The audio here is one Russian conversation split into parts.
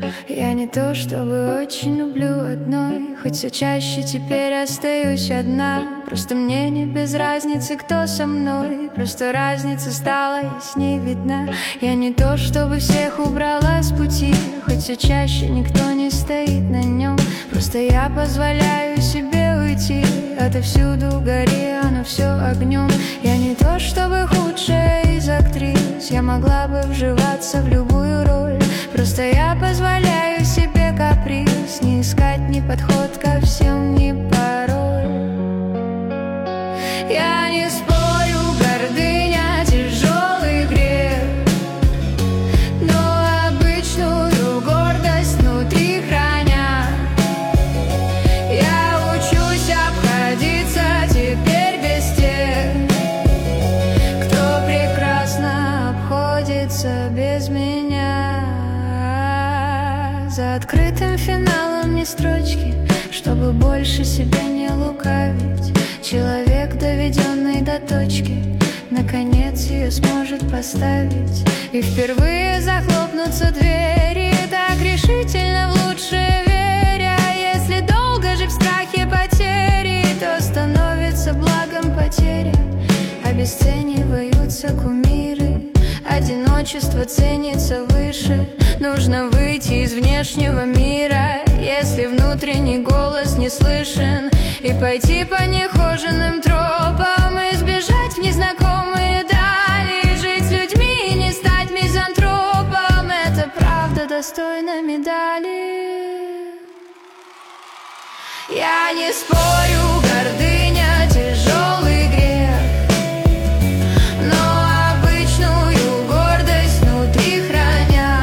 Я не то чтобы очень люблю одной, хоть все чаще теперь остаюсь одна. Просто мне не без разницы, кто со мной, просто разница стала ясней видна. Я не то чтобы всех убрала с пути, хоть все чаще никто не стоит на нем. Просто я позволяю себе уйти, отовсюду гори, оно все огнем. Я не то чтобы худшая из актрис, я могла бы вживаться в любую роль. Просто я позволяю себе каприз, не искать ни подход ко всем, ни пароль. Я не спорю, гордыня тяжелый грех, но обычную гордость внутри храня. Я учусь обходиться теперь без тех, кто прекрасно обходится без меня. За открытым финалом не строчки, чтобы больше себя не лукавить. Человек, доведенный до точки, наконец ее сможет поставить. И впервые захлопнутся двери, так решительно в лучшее веря. Если долго жить в страхе потери, то становится благом потеря. Обесцениваются кумиры, одиночество ценится выше. Нужно выйти из внешнего мира, если внутренний голос не слышен, и пойти по нехоженным тропам, избежать в незнакомые дали. Жить с людьми и не стать мизантропом — это правда достойна медали. Я не спорю, гордыня тяжелый грех, но обычную гордость внутри храня.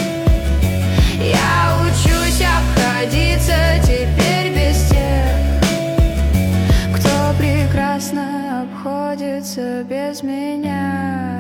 Я учусь обходиться теперь без тех, кто прекрасно обходится без меня.